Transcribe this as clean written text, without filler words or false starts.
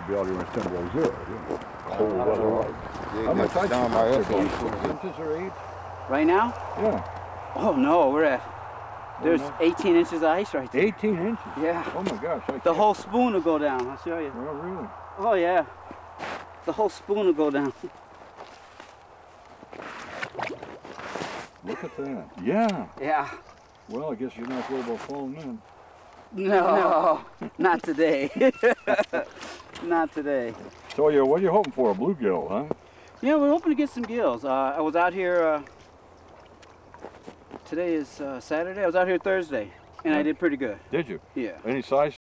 be out here when it's 10 below zero. Cold I don't weather. know. How much ice down by us. 6 inches or 8? Right now? Yeah. Oh no, we're at, there's no. 18 inches of ice right there. 18 inches? Yeah. Oh my gosh. The whole spoon will go down, I'll show you. Oh, really? Oh yeah. The whole spoon will go down. Look at that. Yeah. Yeah. Well, I guess you're not worried about falling in. No, not today. Not today. So, what are you hoping for? A bluegill, huh? Yeah, we're hoping to get some gills. I was out here, today is Saturday. I was out here Thursday, and I did pretty good. Did you? Yeah. Any size